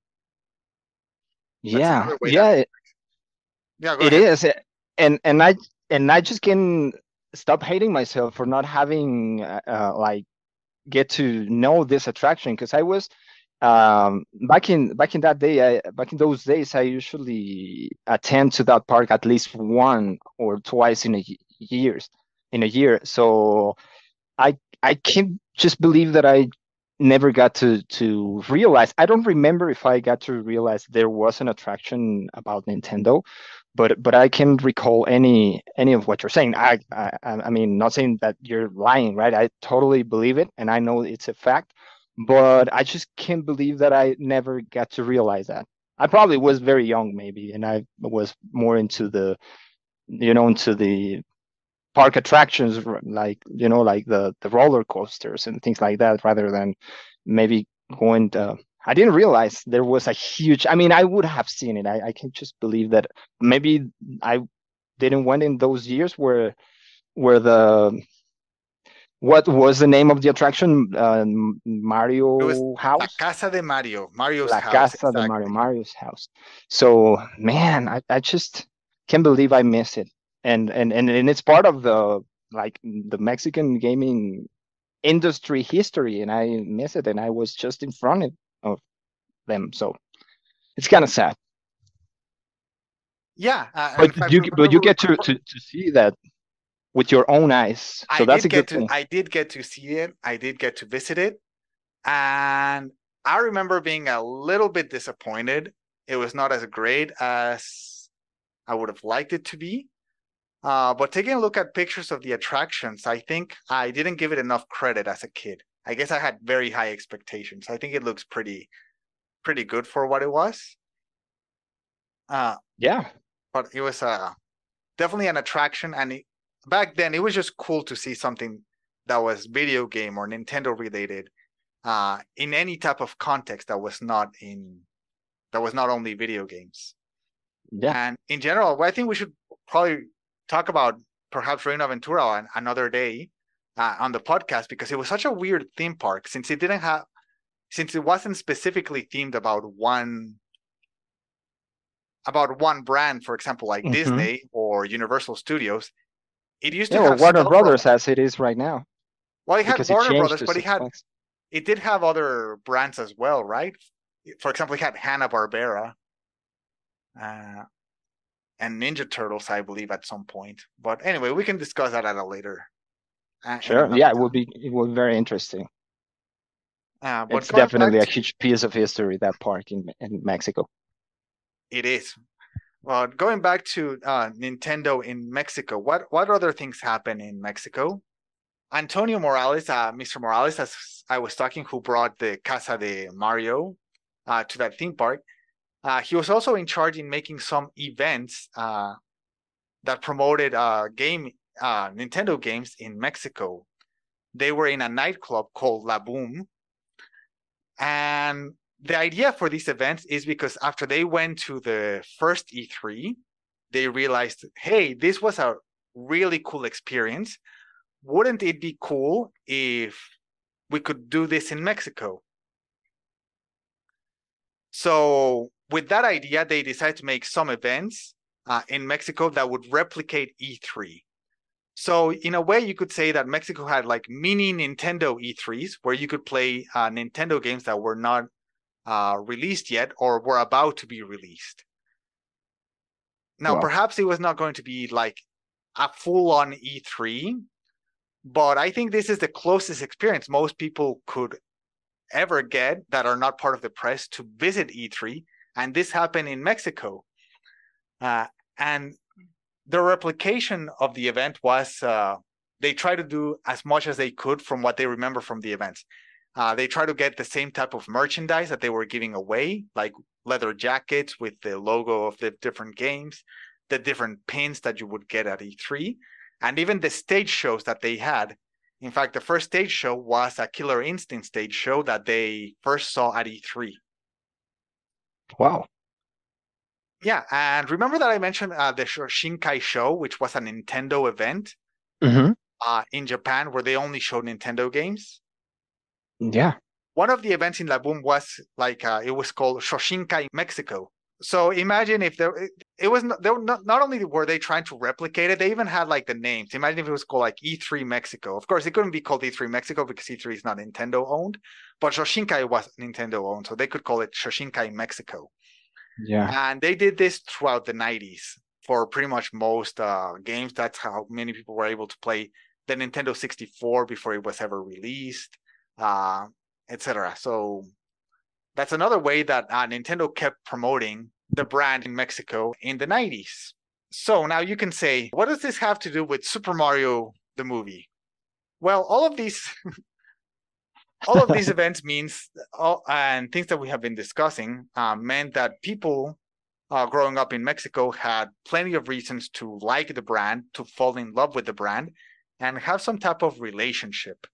That's yeah, yeah, that... yeah. It ahead. is, and and I and I just can stop hating myself for not having uh, like get to know this attraction, because I was um back in back in that day I, back in those days I usually attend to that park at least one or twice in a years in a year. So I I can't just believe that I never got to to realize. I don't remember if I got to realize there was an attraction about Nintendo, but but I can recall any any of what you're saying. I I I mean, not saying that you're lying, right? I totally believe it, and I know it's a fact, but I just can't believe that I never got to realize that. I probably was very young, maybe, and I was more into the, you know, into the park attractions, like, you know, like the the roller coasters and things like that, rather than maybe going to, I didn't realize there was a huge, I mean, I would have seen it. I, I can just believe that maybe I didn't went in those years where where the, what was the name of the attraction? Uh, Mario it was House? La Casa de Mario, Mario's La house. Casa exactly. de Mario, Mario's house. So, man, I, I just can't believe I missed it. And, and and and it's part of the, like, the Mexican gaming industry history, and I miss it, and I was just in front of them, so it's kind of sad. Yeah, uh, but fact, you but you get to, to to see that with your own eyes, so I that's did a get good to thing. I did get to see it. I did get to visit it, and I remember being a little bit disappointed. It was not as great as I would have liked it to be. Uh, but taking a look at pictures of the attractions, I think I didn't give it enough credit as a kid. I guess I had very high expectations. I think it looks pretty, pretty good for what it was. Uh, yeah, but it was uh, definitely an attraction, and it, back then it was just cool to see something that was video game or Nintendo related uh, in any type of context that was not in that was not only video games. Yeah, and in general, well, I think we should probably talk about perhaps Reino Aventura on another day uh, on the podcast, because it was such a weird theme park, since it didn't have, since it wasn't specifically themed about one about one brand, for example, like mm-hmm. Disney or Universal Studios. It used to yeah, have well, Warner Brothers from, as it is right now. Well, it had Warner it Brothers, but it had Flags. It did have other brands as well, right? For example, it had Hanna-Barbera. Uh, and Ninja Turtles, I believe, at some point. But anyway, we can discuss that at a later. Uh, sure. Yeah, time. it would be it would be very interesting. Uh, but it's definitely a to, huge piece of history, that park in in Mexico. It is. Well, going back to uh, Nintendo in Mexico, what what other things happen in Mexico? Antonio Morales, uh, Mister Morales, as I was talking, who brought the Casa de Mario uh, to that theme park. Uh, he was also in charge in making some events uh, that promoted uh, game uh, Nintendo games in Mexico. They were in a nightclub called La Boom. And the idea for these events is because after they went to the first E three, they realized, hey, this was a really cool experience. Wouldn't it be cool if we could do this in Mexico? So with that idea, they decided to make some events uh, in Mexico that would replicate E three. So in a way, you could say that Mexico had like mini Nintendo E threes where you could play uh, Nintendo games that were not uh, released yet or were about to be released. Now, Wow. perhaps it was not going to be like a full-on E three, but I think this is the closest experience most people could ever get that are not part of the press to visit E three, and this happened in Mexico. Uh, and the replication of the event was uh, they tried to do as much as they could from what they remember from the events. Uh, they tried to get the same type of merchandise that they were giving away, like leather jackets with the logo of the different games, the different pins that you would get at E three, and even the stage shows that they had. In fact, the first stage show was a Killer Instinct stage show that they first saw at E three. Wow. Yeah, and remember that I mentioned uh, the Shinkai show, which was a Nintendo event Mm-hmm. uh, in Japan where they only showed Nintendo games? Yeah. One of the events in La Boom was like, uh, it was called Shoshinkai Mexico. So imagine if there, it, it was not, they were not, not only were they trying to replicate it, they even had like the names. Imagine if it was called like E three Mexico. Of course, it couldn't be called E three Mexico because E three is not Nintendo owned, but Shoshinkai was Nintendo owned. So they could call it Shoshinkai Mexico. Yeah. And they did this throughout the nineties for pretty much most uh, games. That's how many people were able to play the Nintendo sixty-four before it was ever released, uh, et cetera. So that's another way that uh, Nintendo kept promoting the brand in Mexico in the nineties. So now you can say, what does this have to do with Super Mario the movie? Well, all of these all of these events means all, and things that we have been discussing uh, meant that people uh, growing up in Mexico had plenty of reasons to like the brand, to fall in love with the brand, and have some type of relationship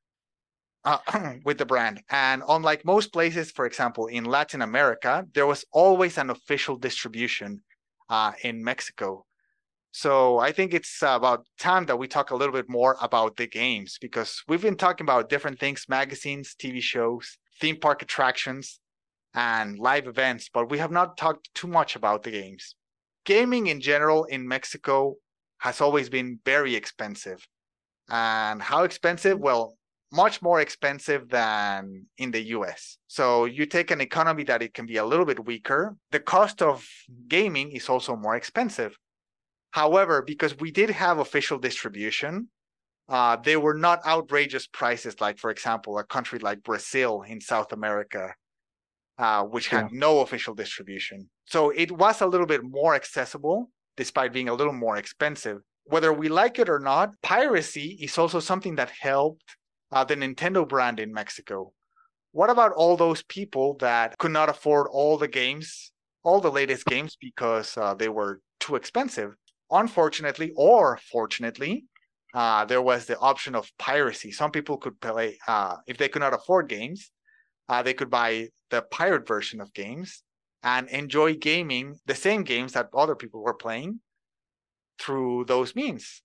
uh, with the brand. And unlike most places, for example, in Latin America, there was always an official distribution uh, in Mexico. So I think it's about time that we talk a little bit more about the games, because we've been talking about different things, magazines, T V shows, theme park attractions, and live events, but we have not talked too much about the games. Gaming in general in Mexico has always been very expensive. And how expensive? Well, much more expensive than in the U S. So you take an economy that it can be a little bit weaker, the cost of gaming is also more expensive. However, because we did have official distribution, uh, they were not outrageous prices like, for example, a country like Brazil in South America, uh, which Yeah. had no official distribution. So it was a little bit more accessible, despite being a little more expensive. Whether we like it or not, piracy is also something that helped uh, the Nintendo brand in Mexico. What about all those people that could not afford all the games, all the latest games, because uh, they were too expensive? Unfortunately, or fortunately, uh, there was the option of piracy. Some people could play, uh, if they could not afford games, uh, they could buy the pirate version of games and enjoy gaming the same games that other people were playing through those means.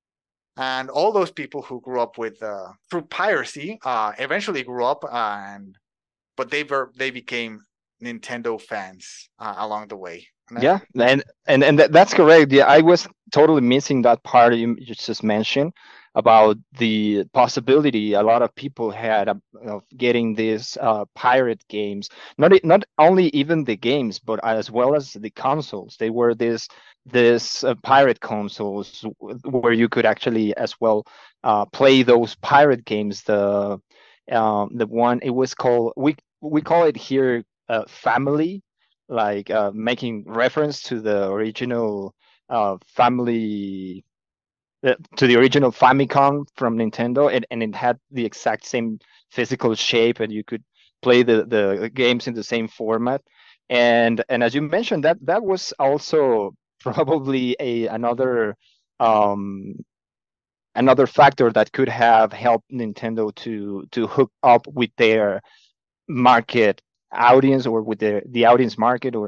And all those people who grew up with uh, through piracy uh, eventually grew up, uh, and but they were they became Nintendo fans uh, along the way. And Yeah, and and and that, that's correct. Yeah, I was totally missing that part you, you just mentioned about the possibility a lot of people had of, of getting these uh, pirate games. Not e- not only even the games, but as well as the consoles. They were this this uh, pirate consoles w- where you could actually as well uh, play those pirate games. The um, the one it was called we we call it here uh, Family, like uh, making reference to the original uh, family uh, to the original Famicom from Nintendo, and, and it had the exact same physical shape, and you could play the, the games in the same format. And and as you mentioned, that that was also probably a another um, another factor that could have helped Nintendo to to hook up with their market audience or with the the audience market or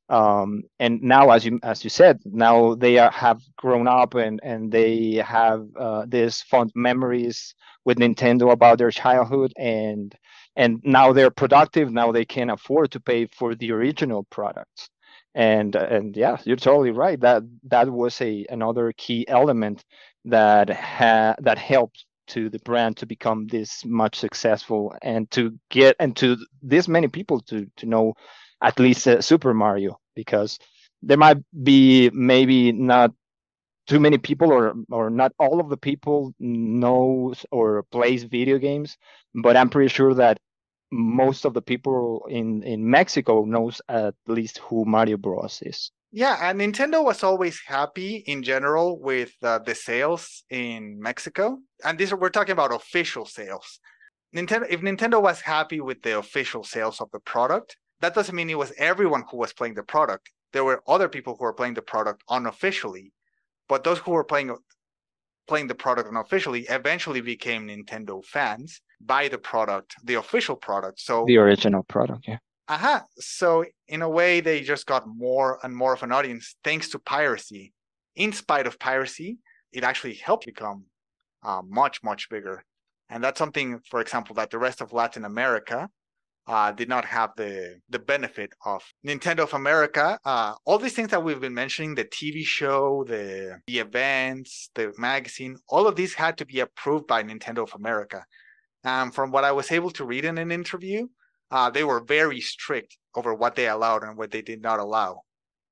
Um, and now, as you as you said, now they are, have grown up and and they have uh, these fond memories with Nintendo about their childhood, and and now they're productive. Now they can afford to pay for the original products. And and yeah, you're totally right. That that was a another key element that ha that helped to the brand to become this much successful and to get and to this many people to to know at least uh, Super Mario, because there might be maybe not too many people, or or not all of the people knows or plays video games, but I'm pretty sure that most of the people in in Mexico knows at least who Mario Bros is. Yeah, and Nintendo was always happy in general with uh, the sales in Mexico, and these are, we're talking about official sales. Nintendo, if Nintendo was happy with the official sales of the product, that doesn't mean it was everyone who was playing the product. There were other people who were playing the product unofficially, but those who were playing playing the product unofficially eventually became Nintendo fans by the product, the official product. So The original product, yeah. aha, so in a way they just got more and more of an audience thanks to piracy. In spite of piracy, it actually helped become uh, much much bigger, and that's something, for example, that the rest of Latin America uh, did not have the the benefit of. Nintendo of America. Uh, all these things that we've been mentioning, the T V show, the the events, the magazine, all of these had to be approved by Nintendo of America. Um, from what I was able to read in an interview, uh, they were very strict over what they allowed and what they did not allow.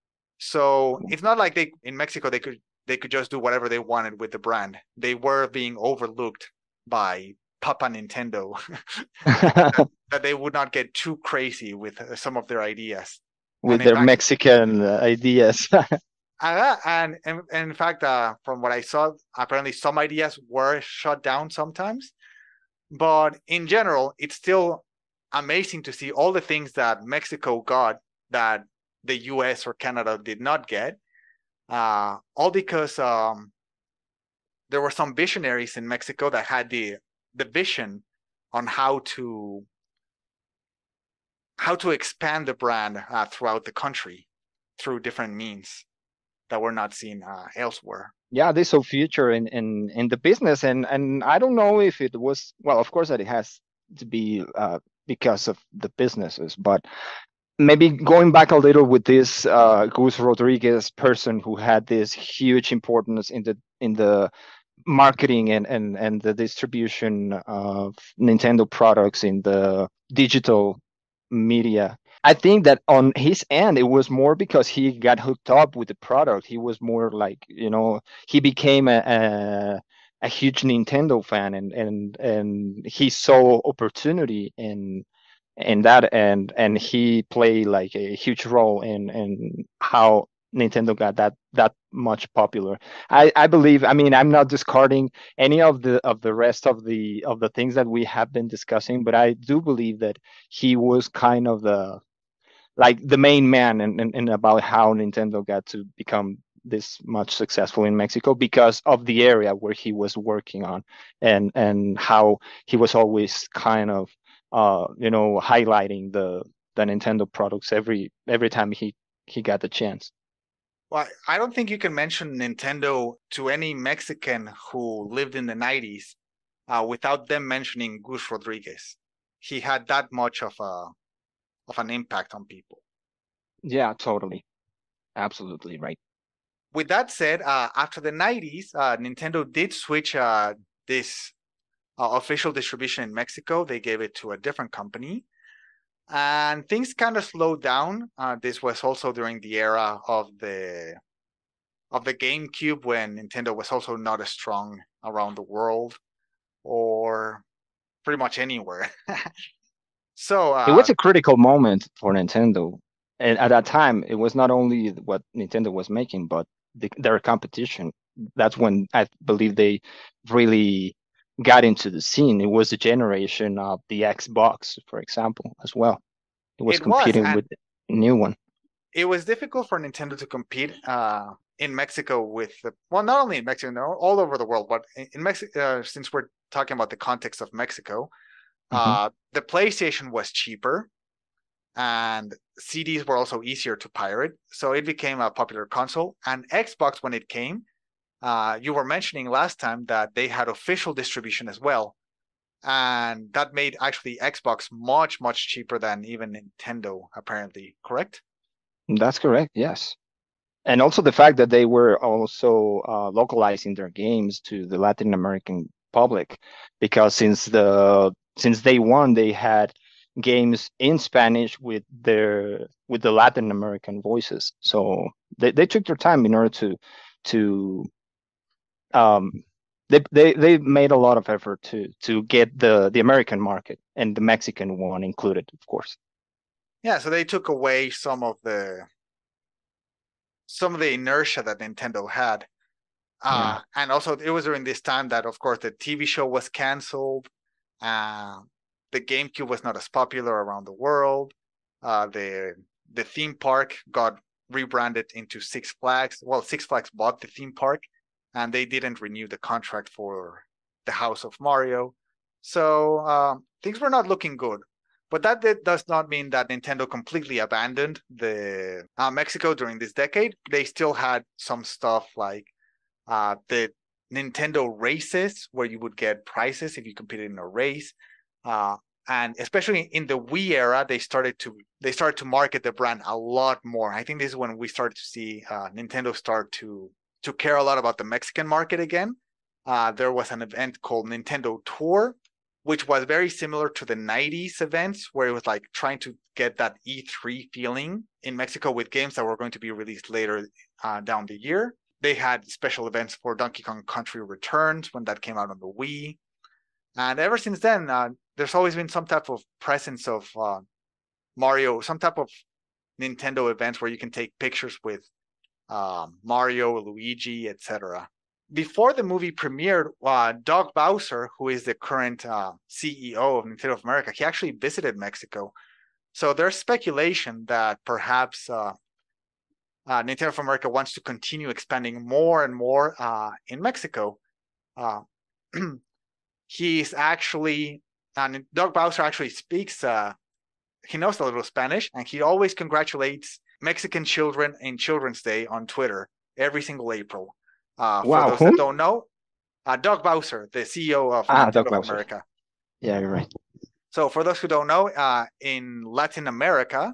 So it's not like they in Mexico they could they could just do whatever they wanted with the brand. They were being overlooked by Papa Nintendo that, that they would not get too crazy with uh, some of their ideas. And With in their fact, Mexican uh, ideas. uh, and, and, and in fact, uh, from what I saw, apparently some ideas were shut down sometimes. But in general, it's still amazing to see all the things that Mexico got that the U S or Canada did not get, uh, all because um, there were some visionaries in Mexico that had the the vision on how to how to expand the brand uh, throughout the country through different means that were not seen uh, elsewhere. Yeah, they saw future in in in the business, and and I don't know if it was, well, of course that it has to be uh, because of the businesses, but maybe going back a little with this uh, Gus Rodriguez person who had this huge importance in the in the marketing and and and the distribution of Nintendo products in the digital media. I think that on his end, it was more because he got hooked up with the product. He was more like, you know, he became a, a, a huge Nintendo fan, and and and he saw opportunity in in that, and and he played like a huge role in in how Nintendo got that that much popular. I I believe. I mean, I'm not discarding any of the of the rest of the of the things that we have been discussing, but I do believe that he was kind of the like the main man in, in, in about how Nintendo got to become this much successful in Mexico because of the area where he was working on, and and how he was always kind of uh you know highlighting the the Nintendo products every every time he he got the chance. Well, I don't think you can mention Nintendo to any Mexican who lived in the nineties uh, without them mentioning Gus Rodriguez. He had that much of a of an impact on people. Yeah, totally. Absolutely right. With that said, uh, after the nineties, uh, Nintendo did switch uh, this uh, official distribution in Mexico. They gave it to a different company, and things kind of slowed down. Uh, this was also during the era of the of the GameCube, when Nintendo was also not as strong around the world or pretty much anywhere. so It uh, was a critical moment for Nintendo. And at that time, it was not only what Nintendo was making, but the, their competition. That's when I believe they really got into the scene. It was the generation of the Xbox, for example, as well. It was it was, competing and with a new one. it was difficult for Nintendo to compete uh, in Mexico with the, well, not only in Mexico, no, all over the world, but in, in Mexico, uh, since we're talking about the context of Mexico, Hmm. uh, the PlayStation was cheaper. and C Ds were also easier to pirate. So it became a popular console. And Xbox, when it came, uh, you were mentioning last time that they had official distribution as well. And that made actually Xbox much, much cheaper than even Nintendo, apparently, correct? That's correct. Yes. And also the fact that they were also uh, localizing their games to the Latin American public, because since the since day one they had games in Spanish with their with the Latin American voices. So they, they took their time in order to to um they, they they made a lot of effort to to get the the American market and the Mexican one included, of course. Yeah, so they took away some of the some of the inertia that Nintendo had. Yeah. Uh, and also, it was during this time that, of course, the T V show was canceled. Uh, the GameCube was not as popular around the world. Uh, the the theme park got rebranded into Six Flags. Well, Six Flags bought the theme park, and they didn't renew the contract for the House of Mario. So um, things were not looking good. But that did, does not mean that Nintendo completely abandoned the uh, Mexico during this decade. They still had some stuff like uh, the Nintendo races, where you would get prizes if you competed in a race. Uh, and especially in the Wii era, they started to they started to market the brand a lot more. I think this is when we started to see uh, Nintendo start to to care a lot about the Mexican market again. Uh, there was an event called Nintendo Tour, which was very similar to the nineties events, where it was like trying to get that E three feeling in Mexico with games that were going to be released later uh, down the year. They had special events for Donkey Kong Country Returns when that came out on the Wii. And ever since then, uh, there's always been some type of presence of uh, Mario, some type of Nintendo events where you can take pictures with um, Mario, Luigi, et cetera. Before the movie premiered, uh, Doug Bowser, who is the current uh, C E O of Nintendo of America, he actually visited Mexico. So there's speculation that perhaps uh, uh, Nintendo of America wants to continue expanding more and more uh, in Mexico. Uh, he's actually, and Doug Bowser actually speaks, uh, he knows a little Spanish, and he always congratulates Mexican children in Children's Day on Twitter every single April. Uh, for Wow. those that Whom? don't know, uh, Doug Bowser, the C E O of Ah, Nintendo Doug of Bowser. America. Yeah, you're right. So, for those who don't know, uh, in Latin America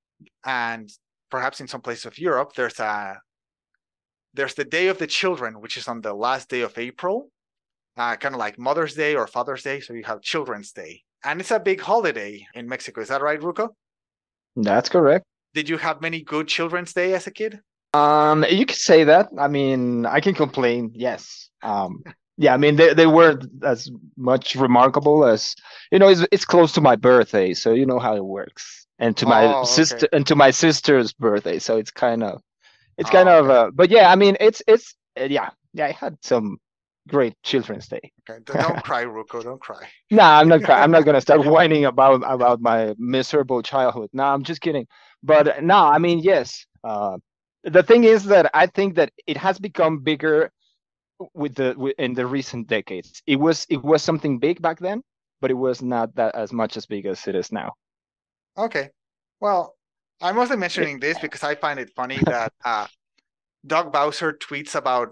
and perhaps in some places of Europe, there's a there's the Day of the Children, which is on the last day of April, uh, kind of like Mother's Day or Father's Day. So you have Children's Day, and it's a big holiday in Mexico. Is that right, Ruko? That's correct. Did you have many good Children's Day as a kid? Um, you could say that. I mean, I can complain. Yes. Um, yeah, I mean, they, they weren't as much remarkable as, you know, it's it's close to my birthday, so you know how it works. And to my Oh, sister okay. and to my sister's birthday, so it's kind of it's kind Oh, of okay. uh, but yeah, I mean, it's it's uh, yeah, yeah, I had some great Children's Day. Okay. Don't cry, Ruko. Don't cry. No, I'm not cry- I'm not gonna start whining about about my miserable childhood. No, I'm just kidding. But no, I mean, yes. Uh, the thing is that I think that it has become bigger with the with, in the recent decades. It was it was something big back then, but it was not that as much as big as it is now. Okay. Well, I'm mostly It, mentioning this because I find it funny that uh, Doug Bowser tweets about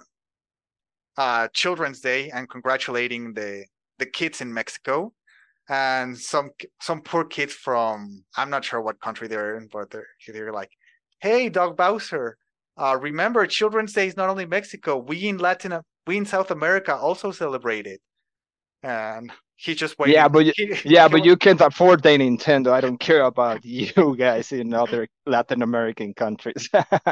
uh, Children's Day and congratulating the the kids in Mexico, and some some poor kids from I'm not sure what country they're in, but they're they're like, "Hey, Doug Bowser, uh, remember Children's Day is not only Mexico. We in Latin, we in South America also celebrate it." And he's just yeah, waiting. but you- He, yeah, he but you can't afford the Nintendo. I don't care about you guys in other Latin American countries.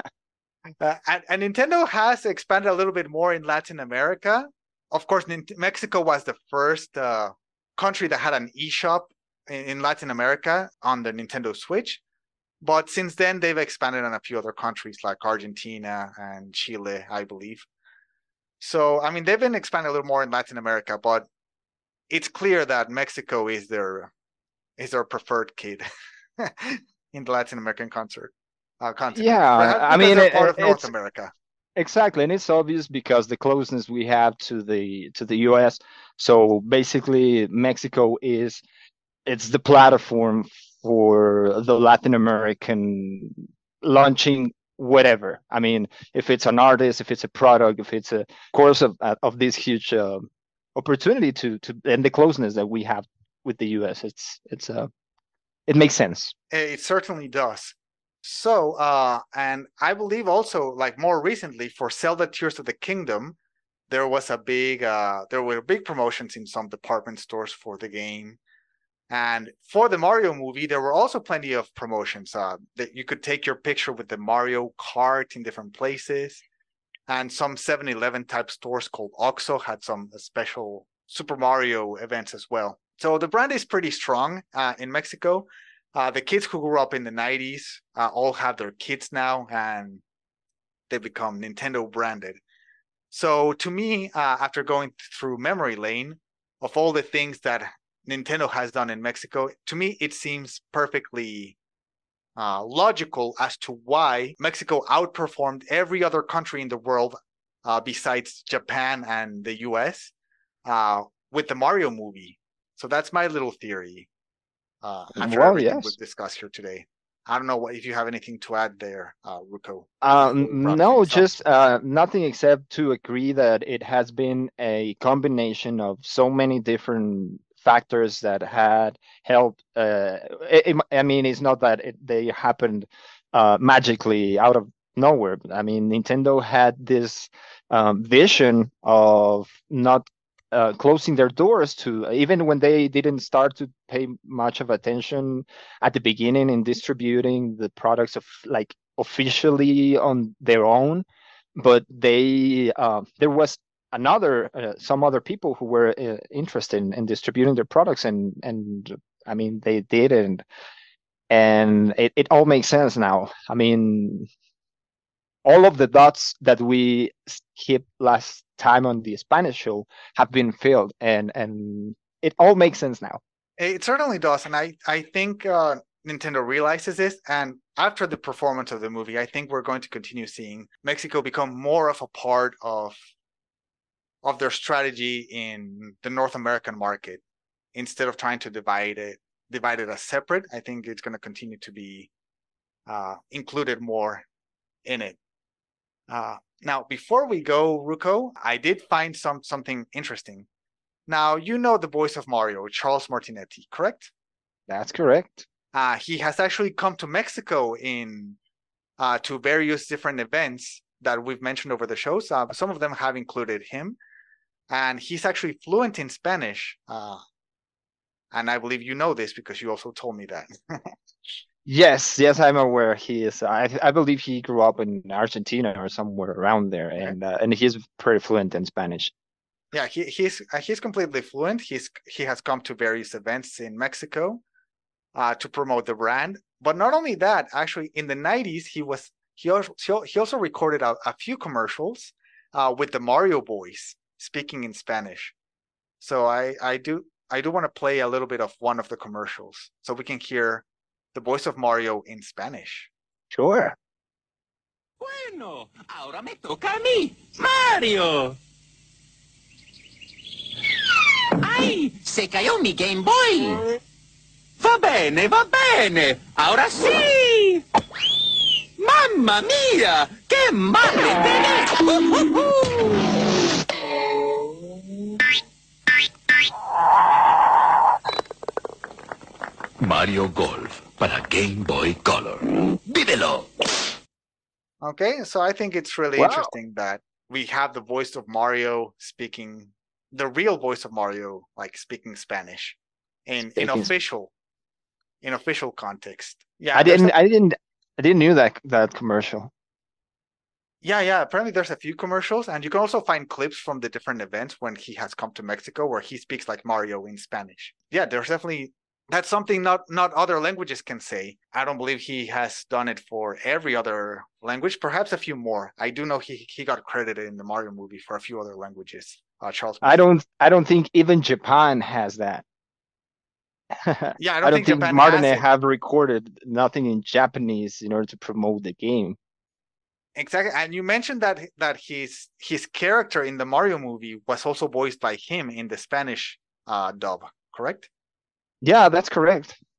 Uh, and, and Nintendo has expanded a little bit more in Latin America. Of course, Mexico was the first uh, country that had an eShop in, in Latin America on the Nintendo Switch. But since then, they've expanded on a few other countries like Argentina and Chile, I believe. So, I mean, they've been expanding a little more in Latin America, but it's clear that Mexico is their is their preferred kid in the Latin American concert uh, continent, Yeah, perhaps I because mean they're it, part it, of North it's America. exactly, and it's obvious because the closeness we have to the to the U S. So basically, Mexico is it's the platform for the Latin American launching whatever. I mean, if it's an artist, if it's a product, if it's a course of of this huge uh, opportunity to to and the closeness that we have with the U S, it's it's uh it makes sense. It certainly does. So, uh, and I believe also, like more recently, for Zelda Tears of the Kingdom, there was a big, uh, there were big promotions in some department stores for the game. And for the Mario movie, there were also plenty of promotions uh, that you could take your picture with the Mario Kart in different places. And some seven eleven type stores called Oxxo had some special Super Mario events as well. So the brand is pretty strong uh, in Mexico. Uh, the kids who grew up in the nineties uh, all have their kids now, and they become Nintendo branded. So to me, uh, after going through memory lane of all the things that Nintendo has done in Mexico, to me it seems perfectly uh, logical as to why Mexico outperformed every other country in the world uh, besides Japan and the U S uh, with the Mario movie. So that's my little theory. Uh, after Well, everything we've yes. discussed here today, I don't know what, if you have anything to add there, uh, Ruko, before we Um, wrap no, things up. just uh, nothing except to agree that it has been a combination of so many different factors that had helped. Uh, it, it, I mean, it's not that it, they happened uh, magically out of nowhere. I mean, Nintendo had this um, vision of not uh, closing their doors to, even when they didn't start to pay much of attention at the beginning in distributing the products of like officially on their own, but they uh, there was another uh, some other people who were uh, interested in, in distributing their products, and and I mean they did, and and it, it all makes sense now. I mean, all of the dots that we skipped last time on the Spanish show have been filled, and and it all makes sense now. It certainly does, and I I think uh, Nintendo realizes this. And after the performance of the movie, I think we're going to continue seeing Mexico become more of a part of of their strategy in the North American market instead of trying to divide it divide it as separate. I think it's going to continue to be uh, included more in it. Uh, now, before we go, Ruko, I did find some something interesting. Now, you know the voice of Mario, Charles Martinetti, correct? That's correct. Uh, he has actually come to Mexico in uh, to various different events that we've mentioned over the shows. Uh, some of them have included him, and he's actually fluent in Spanish. Uh, and I believe you know this because you also told me that. Yes, yes, I'm aware he is. I I believe he grew up in Argentina or somewhere around there, Okay. and uh, and he's pretty fluent in Spanish. Yeah, he, he's uh, he's completely fluent. He's he has come to various events in Mexico uh, to promote the brand. But not only that, actually, in the nineties, he was he also he also recorded a, a few commercials uh, with the Mario Boys speaking in Spanish. So I I do I do want to play a little bit of one of the commercials so we can hear the voice of Mario in Spanish. Sure. Bueno, ahora me toca a mí, Mario. ¡Ay! Se cayó mi Game Boy. Va bene, va bene. Ahora sí. ¡Mamma mía! ¡Qué madre tenés! ¡Uh, uh, uh! Mario Golf para Game Boy Color. ¡Vívelo! Okay, so I think it's really Wow. interesting that we have the voice of Mario speaking, the real voice of Mario, like speaking Spanish in in Speaking- official in official context. Yeah, I there's didn't a- I didn't I didn't knew that that commercial. yeah, yeah. Apparently, there's a few commercials, and you can also find clips from the different events when he has come to Mexico, where he speaks like Mario in Spanish. Yeah, there's definitely that's something not not other languages can say. I don't believe he has done it for every other language, perhaps a few more. I do know he he got credited in the Mario movie for a few other languages. Uh, Charles. I don't I don't think even Japan has that. Yeah, I I don't don't think think Japan Martin has it. have recorded nothing in Japanese in order to promote the game. Exactly, and you mentioned that that his his character in the Mario movie was also voiced by him in the Spanish uh, dub, correct? Yeah, that's correct.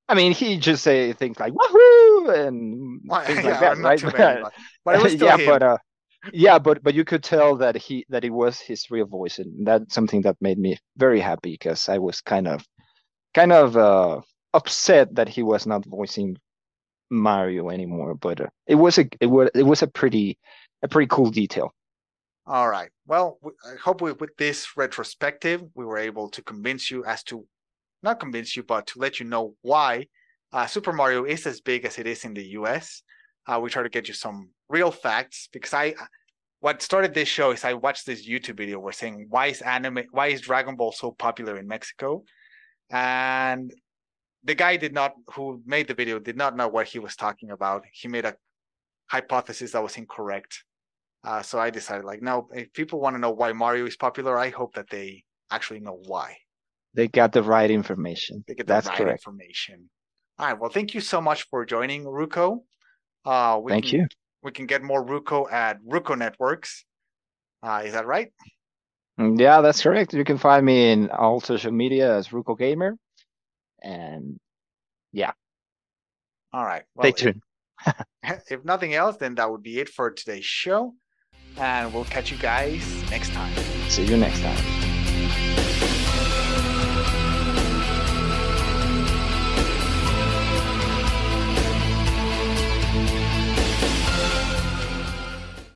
I mean, he just say things like "wahoo" and Well, things like yeah, that, not right? too many, but but it was still Yeah, him. but uh, yeah, but but you could tell that he that it was his real voice, and that's something that made me very happy because I was kind of kind of uh upset that he was not voicing Mario anymore. But uh, it was a it was it was a pretty a pretty cool detail. All right. Well, I hope we, with this retrospective, we were able to convince you as to, not convince you, but to let you know why uh, Super Mario is as big as it is in the U S. Uh, we try to get you some real facts because I, what started this show is I watched this YouTube video where saying why is anime, why is Dragon Ball so popular in Mexico, and the guy did not, who made the video, did not know what he was talking about. He made a hypothesis that was incorrect. Uh, so I decided, like, no, if people want to know why Mario is popular, I hope that they actually know why. They got the right information. They get the That's right correct. information. All right. Well, thank you so much for joining, Ruko. Uh, we Thank can you. we can get more Ruko at Ruko Networks. Uh, is that right? Mm, Yeah, that's correct. You can find me in all social media as Ruko Gamer, and yeah, All right. stay Well, tuned. if, if nothing else, then that would be it for today's show. And we'll catch you guys next time. See you next time.